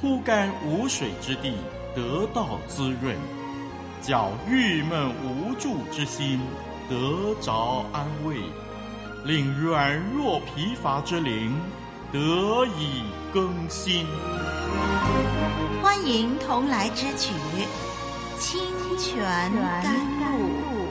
枯干无水之地得到滋润，叫郁闷无助之心得着安慰，令软弱疲乏之灵得以更新。 欢迎同来之曲《清泉甘露》。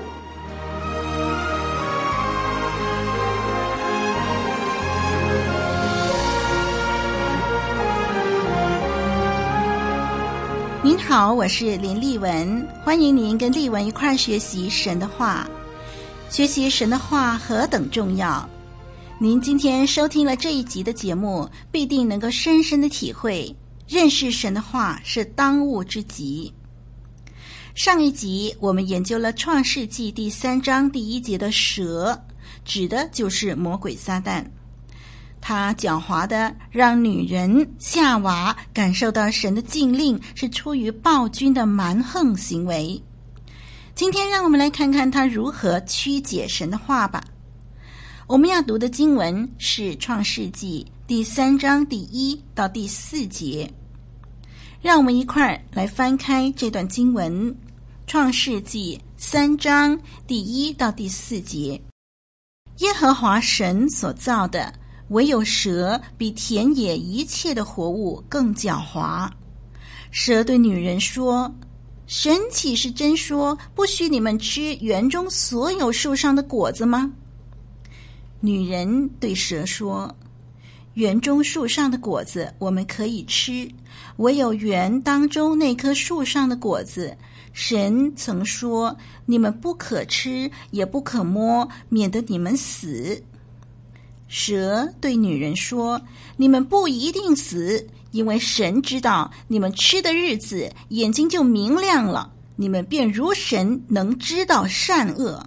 您好，我是林丽文，欢迎您跟丽文一块儿学习神的话。学习神的话何等重要！您今天收听了这一集的节目，必定能够深深的体会，认识神的话是当务之急。上一集我们研究了创世纪第3章第1节的蛇，指的就是魔鬼撒旦。他狡猾的让女人夏娃感受到神的禁令是出于暴君的蛮横行为。今天让我们来看看他如何曲解神的话吧。我们要读的经文是创世纪第3章第1到第4节。让我们一块儿来翻开这段经文，创世纪3章第1到第4节。耶和华神所造的，唯有蛇比田野一切的活物更狡猾。蛇对女人说：神岂是真说不许你们吃园中所有树上的果子吗？女人对蛇说：园中树上的果子我们可以吃，唯有园当中那棵树上的果子，神曾说你们不可吃也不可摸，免得你们死。蛇对女人说：你们不一定死，因为神知道你们吃的日子眼睛就明亮了，你们便如神能知道善恶。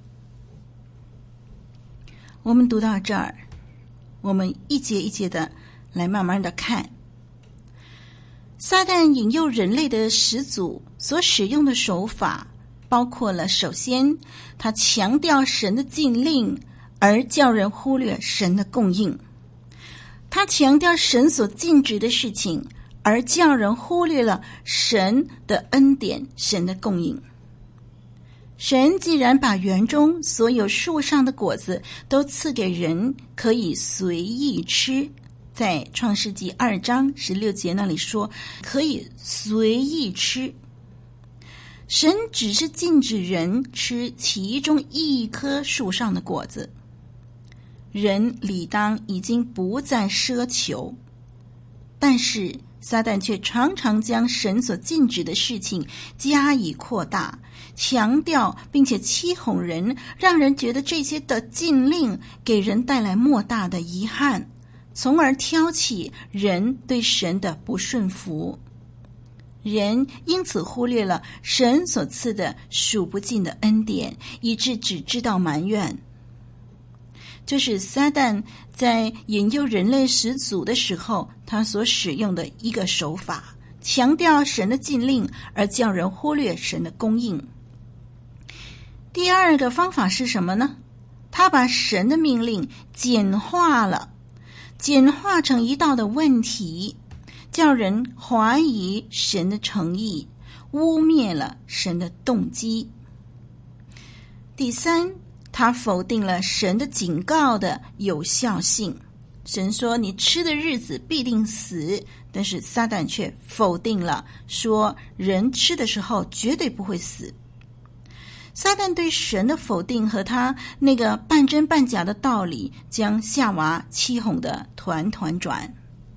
我们读到这儿，我们一节一节的来慢慢的看。撒旦引诱人类的始祖所使用的手法，包括了首先他强调神的禁令，而叫人忽略神的供应。他强调神所禁止的事情，而叫人忽略了神的恩典，神的供应。神既然把园中所有树上的果子都赐给人，可以随意吃，在创世纪2章16节那里说可以随意吃。神只是禁止人吃其中一棵树上的果子，人理当已经不再奢求，但是撒旦却常常将神所禁止的事情加以扩大，强调并且欺哄人，让人觉得这些的禁令给人带来莫大的遗憾，从而挑起人对神的不顺服。人因此忽略了神所赐的数不尽的恩典，以致只知道埋怨。这是撒旦在引诱人类始祖的时候他所使用的一个手法，强调神的禁令，而叫人忽略神的供应。第二个方法是什么呢？他把神的命令简化了，简化成一道的问题，叫人怀疑神的诚意，污蔑了神的动机。第三，他否定了神的警告的有效性。神说你吃的日子必定死，但是撒旦却否定了，说人吃的时候绝对不会死。撒旦对神的否定和他那个半真半假的道理，将夏娃欺哄得团团转。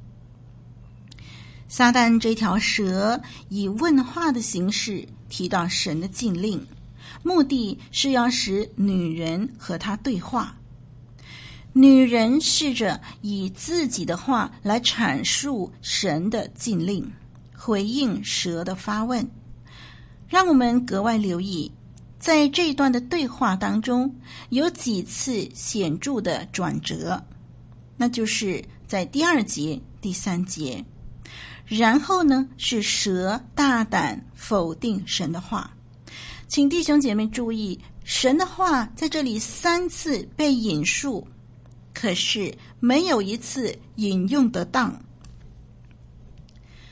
撒旦这条蛇以问话的形式提到神的禁令，目的是要使女人和他对话。女人试着以自己的话来阐述神的禁令，回应蛇的发问。让我们格外留意，在这一段的对话当中，有几次显著的转折，那就是在第2节、第3节。然后呢，是蛇大胆否定神的话。请弟兄姐妹注意，神的话在这里3次被引述，可是没有一次引用得当。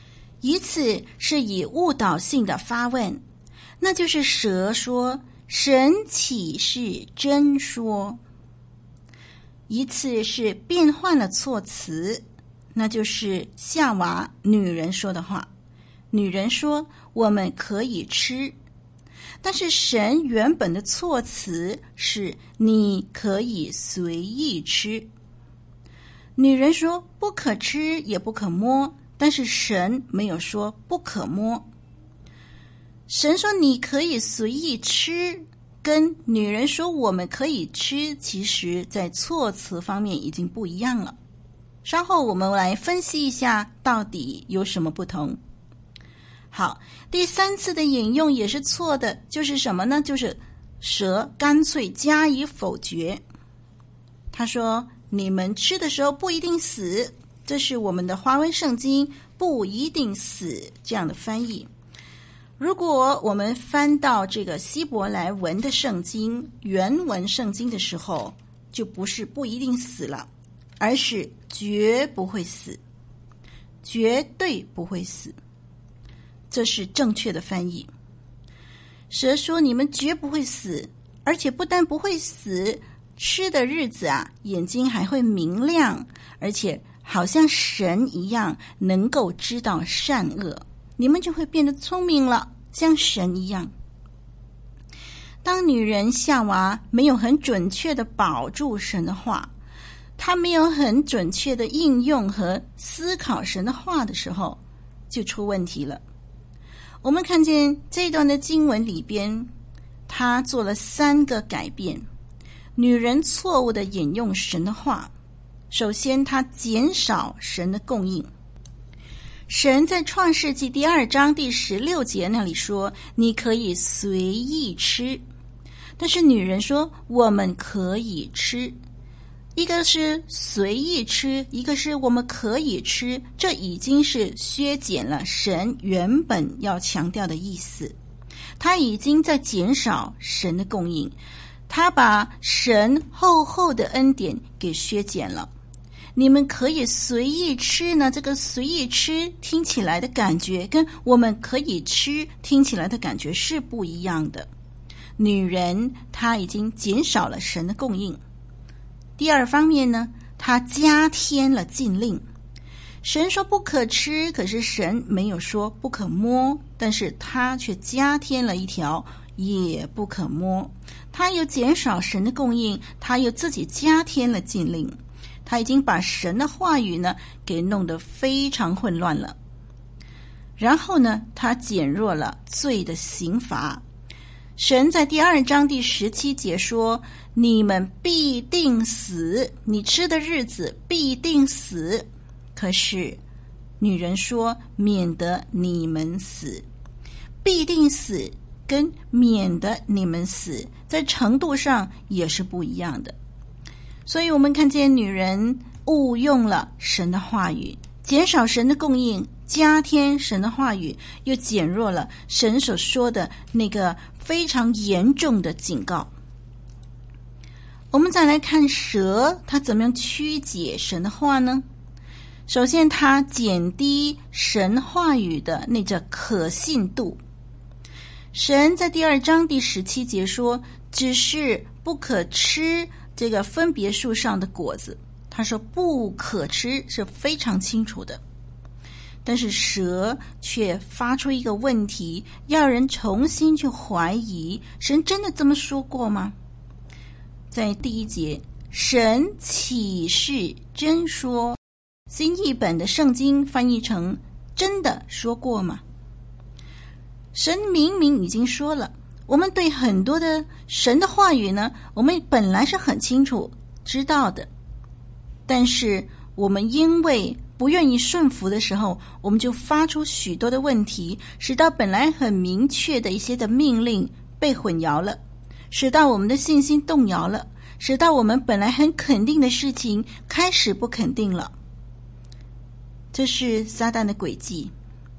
一次是以误导性的发问，那就是蛇说神岂是真说；一次是变换了措辞，那就是夏娃女人说的话。女人说我们可以吃，但是神原本的措辞是你可以随意吃。女人说不可吃也不可摸，但是神没有说不可摸。神说你可以随意吃，跟女人说我们可以吃，其实在措辞方面已经不一样了。稍后我们来分析一下到底有什么不同。好，第三次的引用也是错的，就是什么呢？就是蛇干脆加以否决。他说你们吃的时候不一定死，这是我们的华文圣经不一定死这样的翻译。如果我们翻到这个希伯来文的圣经，原文圣经的时候，就不是不一定死了，而是绝不会死，绝对不会死，这是正确的翻译。蛇说你们绝不会死，而且不但不会死，吃的日子啊，眼睛还会明亮，而且好像神一样能够知道善恶，你们就会变得聪明了，像神一样。当女人夏娃没有很准确的保住神的话，她没有很准确的应用和思考神的话的时候，就出问题了。我们看见这一段的经文里边，她做了3个改变。女人错误的引用神的话，首先她减少神的供应。神在创世纪第2章第16节那里说你可以随意吃，但是女人说我们可以吃。一个是随意吃，一个是我们可以吃，这已经是削减了神原本要强调的意思。他已经在减少神的供应，他把神厚厚的恩典给削减了。你们可以随意吃呢，这个随意吃听起来的感觉跟我们可以吃听起来的感觉是不一样的。女人她已经减少了神的供应。第二方面呢，她加添了禁令。神说不可吃，可是神没有说不可摸，但是他却加添了一条也不可摸。他又减少神的供应，他又自己加添了禁令。他已经把神的话语呢给弄得非常混乱了。然后呢，他减弱了罪的刑罚。神在第2章第17节说你们必定死，你吃的日子必定死。可是女人说免得你们死，必定死跟免得你们死在程度上也是不一样的。所以我们看见女人误用了神的话语，减少神的供应，加添神的话语，又减弱了神所说的那个非常严重的警告。我们再来看蛇，它怎么样曲解神的话呢？首先，它减低神话语的那个可信度。神在第2章第17节说，只是不可吃这个分别树上的果子。他说不可吃是非常清楚的，但是蛇却发出一个问题，要人重新去怀疑，神真的这么说过吗？在第1节，神岂是真说？新译本的圣经翻译成真的说过吗？神明明已经说了，我们对很多的神的话语呢，我们本来是很清楚知道的，但是我们因为不愿意顺服的时候，我们就发出许多的问题，使到本来很明确的一些的命令被混淆了，使到我们的信心动摇了，使到我们本来很肯定的事情开始不肯定了。这是撒旦的诡计。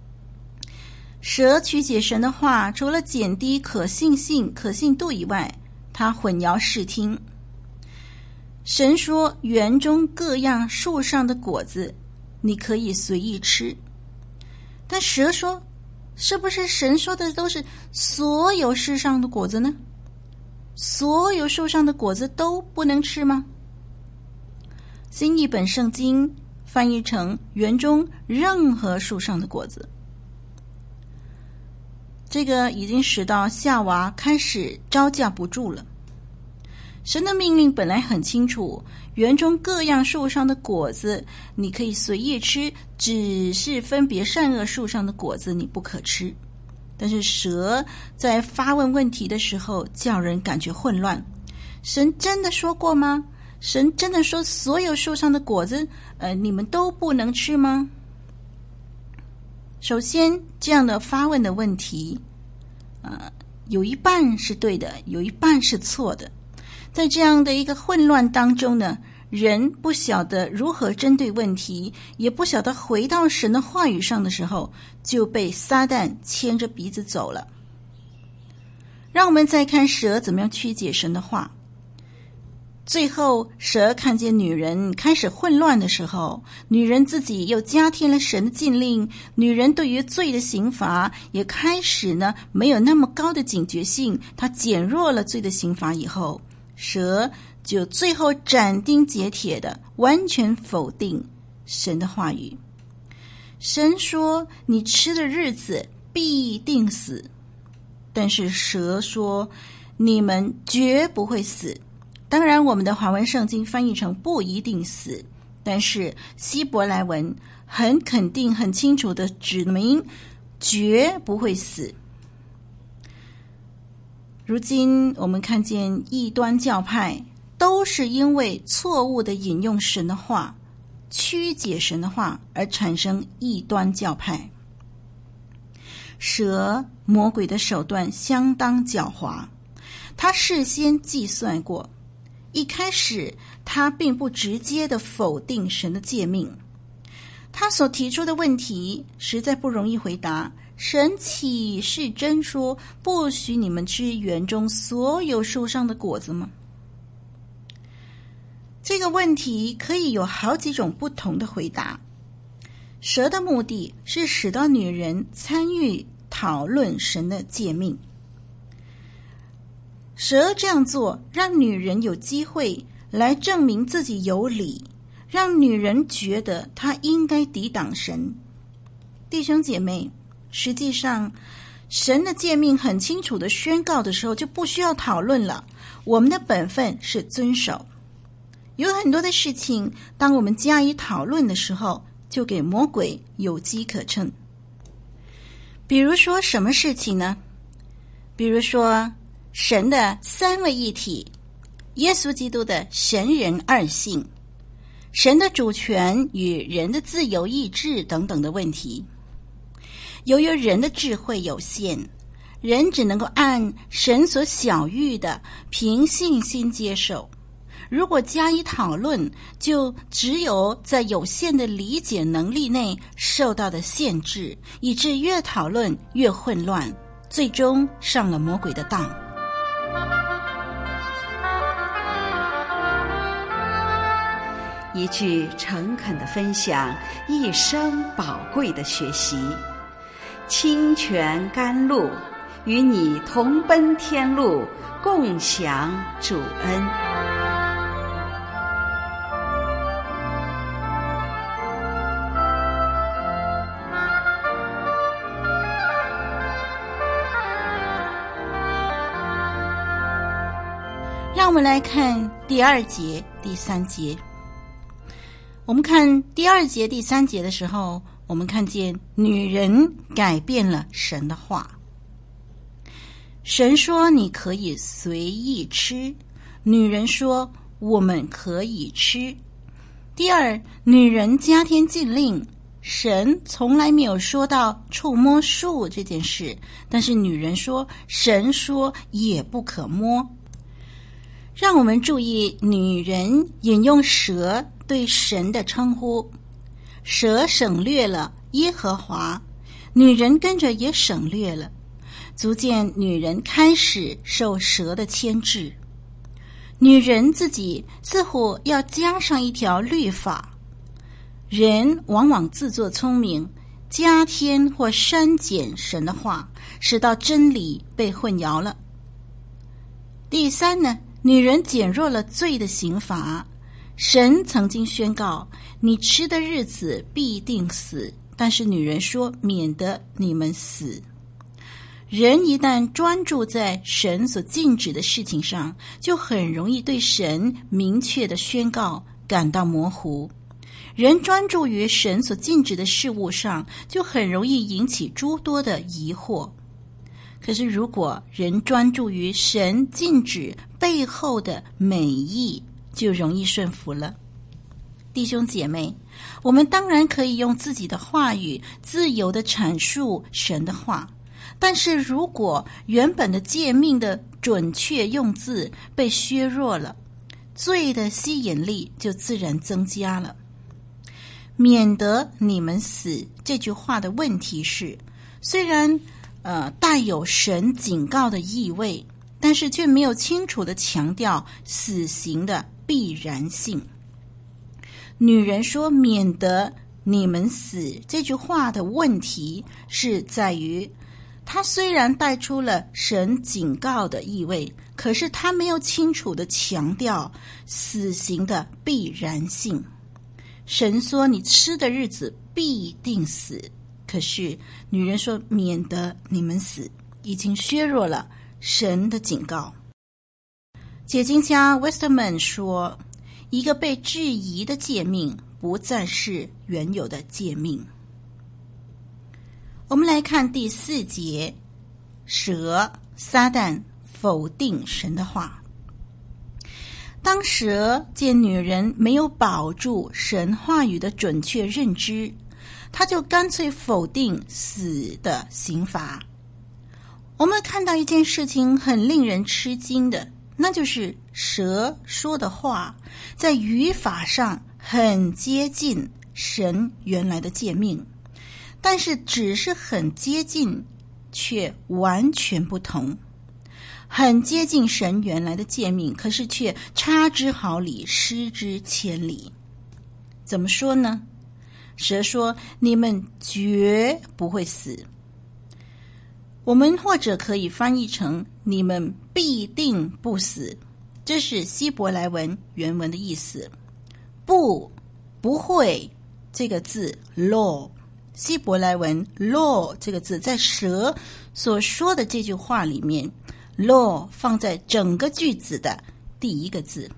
蛇曲解神的话，除了减低可信度以外，它混淆视听。神说园中各样树上的果子你可以随意吃， 但蛇说，是不是神说的都是所有世上的果子呢？所有树上的果子都不能吃吗？新译本圣经翻译成园中任何树上的果子。这个已经使到夏娃开始招架不住了。神的命令本来很清楚，园中各样树上的果子你可以随意吃，只是分别善恶树上的果子你不可吃。但是蛇在发问问题的时候叫人感觉混乱。神真的说过吗？神真的说所有树上的果子你们都不能吃吗？首先，这样的发问的问题有一半是对的，有一半是错的。在这样的一个混乱当中呢，人不晓得如何针对问题，也不晓得回到神的话语上的时候，就被撒旦牵着鼻子走了。让我们再看蛇怎么样曲解神的话。最后蛇看见女人开始混乱的时候，女人自己又加添了神的禁令，女人对于罪的刑罚也开始呢没有那么高的警觉性，她减弱了罪的刑罚以后，蛇就最后斩钉截铁的完全否定神的话语。神说你吃的日子必定死，但是蛇说你们绝不会死。当然我们的华文圣经翻译成不一定死，但是希伯来文很肯定很清楚的指明绝不会死。如今我们看见异端教派都是因为错误的引用神的话，曲解神的话而产生异端教派。蛇魔鬼的手段相当狡猾，他事先计算过，一开始他并不直接的否定神的诫命，他所提出的问题实在不容易回答。神岂是真说不许你们吃园中所有树上的果子吗？这个问题可以有好几种不同的回答。蛇的目的是使到女人参与讨论神的诫命。蛇这样做让女人有机会来证明自己有理，让女人觉得她应该抵挡神。弟兄姐妹，实际上神的诫命很清楚的宣告的时候就不需要讨论了，我们的本分是遵守。有很多的事情当我们加以讨论的时候，就给魔鬼有机可乘。比如说什么事情呢？比如说神的三位一体，耶稣基督的神人二性，神的主权与人的自由意志等等的问题。由于人的智慧有限，人只能够按神所晓谕的凭信心接受。如果加以讨论，就只有在有限的理解能力内受到的限制，以致越讨论越混乱，最终上了魔鬼的当。 一句诚恳的分享，一生宝贵的学习。清泉甘露，与你同奔天路，共享主恩。 让我们来看第二节、第三节。我们看第二节、第三节的时候，我们看见女人改变了神的话。神说你可以随意吃，女人说我们可以吃。第二，女人加添禁令，神从来没有说到触摸树这件事，但是女人说神说也不可摸。让我们注意女人引用蛇对神的称呼，蛇省略了耶和华，女人跟着也省略了，足见女人开始受蛇的牵制。女人自己似乎要加上一条律法。人往往自作聪明， 加添或删减神的话，使到真理被混淆了。第三呢，女人减弱了罪的刑罚。神曾经宣告，你吃的日子必定死，但是女人说，免得你们死。人一旦专注在神所禁止的事情上，就很容易对神明确的宣告感到模糊。人专注于神所禁止的事物上，就很容易引起诸多的疑惑。可是如果人专注于神禁止背后的美意，就容易顺服了。弟兄姐妹，我们当然可以用自己的话语自由地阐述神的话，但是如果原本的诫命的准确用字被削弱了，罪的吸引力就自然增加了。免得你们死这句话的问题是，虽然带有神警告的意味，但是却没有清楚地强调死刑的必然性。女人说免得你们死这句话的问题是在于，它虽然带出了神警告的意味，可是它没有清楚地强调死刑的必然性。神说你吃的日子必定死，可是女人说免得你们死，已经削弱了神的警告。解经家 Westerman 说，一个被质疑的诫命不再是原有的诫命。我们来看第4节，蛇撒旦否定神的话。当蛇见女人没有保住神话语的准确认知，他就干脆否定死的刑罚。我们看到一件事情很令人吃惊的，那就是蛇说的话在语法上很接近神原来的诫命，但是只是很接近，却完全不同。很接近神原来的诫命，可是却差之毫厘，失之千里。怎么说呢？蛇说你们绝不会死，我们或者可以翻译成你们必定不死，这是希伯来文原文的意思。不会这个字 law， 希伯来文 law 这个字在蛇所说的这句话里面，law 放在整个句子的第一个字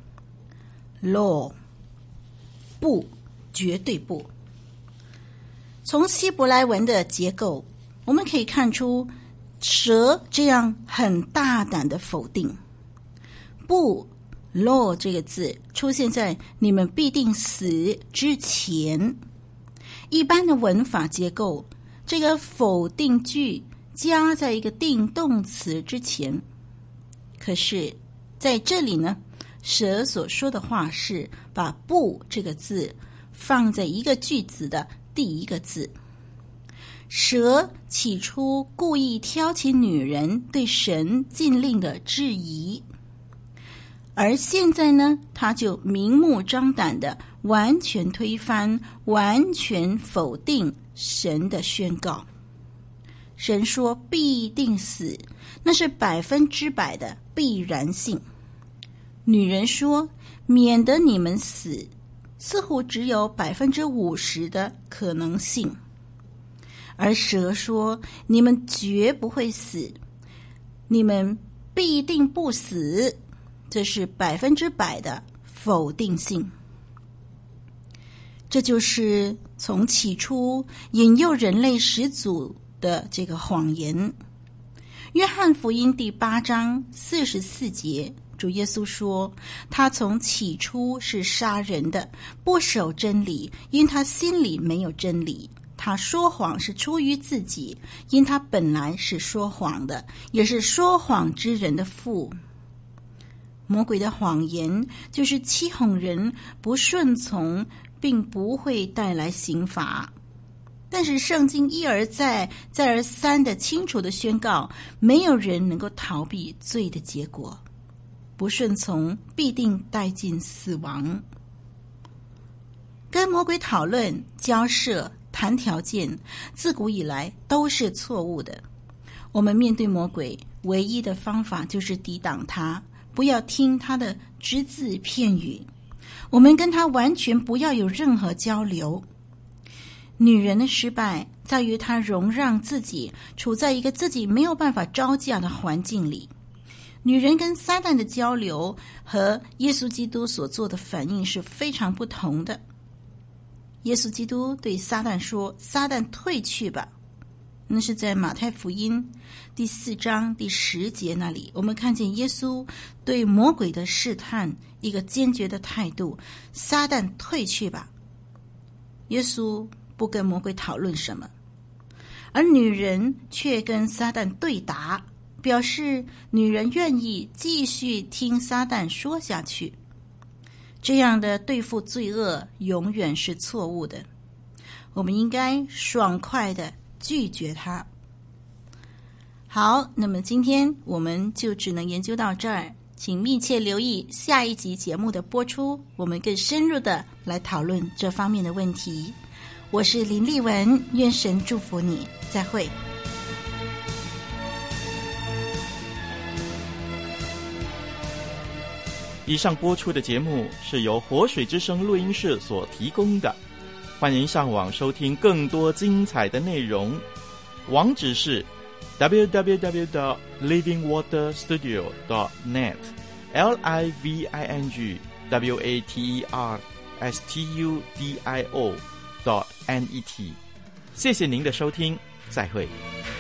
law， 不，绝对不。从希伯来文的结构，我们可以看出蛇这样很大胆的否定。不 law 这个字出现在你们必定死之前。一般的文法结构，这个否定句加在一个定动词之前，可是在这里呢，蛇所说的话是把不这个字放在一个句子的第一个字。蛇起初故意挑起女人对神禁令的质疑，而现在呢，他就明目张胆的完全推翻，完全否定神的宣告。神说必定死，那是100%的必然性。女人说免得你们死，似乎只有50%的可能性。而蛇说你们绝不会死，你们必定不死，这是100%的否定性。这就是从起初引诱人类始祖的这个谎言。约翰福音第8章44节，主耶稣说，他从起初是杀人的，不守真理，因他心里没有真理。他说谎是出于自己，因他本来是说谎的，也是说谎之人的父。魔鬼的谎言就是欺哄人不顺从，并不会带来刑罚。但是圣经一而再再而三的清楚的宣告，没有人能够逃避罪的结果，不顺从必定带进死亡。跟魔鬼讨论、交涉、 谈条件，自古以来都是错误的。我们面对魔鬼，唯一的方法就是抵挡他，不要听他的只字片语。我们跟他完全不要有任何交流。女人的失败在于她容让自己处在一个自己没有办法招架的环境里。女人跟撒旦的交流和耶稣基督所做的反应是非常不同的。耶稣基督对撒旦说：撒旦退去吧。那是在马太福音第4章第10节那里，我们看见耶稣对魔鬼的试探一个坚决的态度：撒旦退去吧。耶稣不跟魔鬼讨论什么，而女人却跟撒旦对答，表示女人愿意继续听撒旦说下去。这样的对付罪恶永远是错误的，我们应该爽快的拒绝它。好，那么今天我们就只能研究到这儿，请密切留意下一集节目的播出，我们更深入的来讨论这方面的问题。我是林丽文，愿神祝福你，再会。 以上播出的节目是由活水之声录音室所提供的，欢迎上网收听更多精彩的内容，网址是 www.livingwaterstudio.net livingwaterstudio.net。 谢谢您的收听，再会。